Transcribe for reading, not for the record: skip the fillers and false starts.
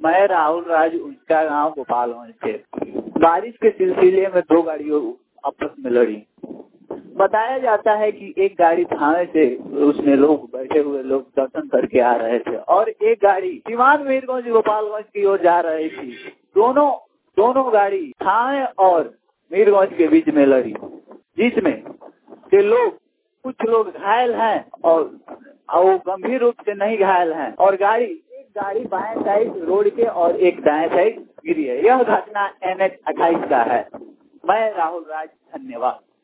मैं राहुल राज, उसका गांव गोपालगंज से। बारिश के सिलसिले में दो गाड़ियों आपस में लड़ी। बताया जाता है कि एक गाड़ी थाने से उसमें लोग बैठे हुए लोग दर्शन करके आ रहे थे और एक गाड़ी सीवान मीरगंज गोपालगंज की ओर जा रही थी। दोनों गाड़ी थाने और मीरगंज के बीच में लड़ी, जिसमें के कुछ लोग घायल हैं और वो गंभीर रूप से नहीं घायल हैं। और एक गाड़ी बाएं साइड रोड के और एक दाएं साइड गिरी है। यह घटना NH 28 का है। मैं राहुल राज, धन्यवाद।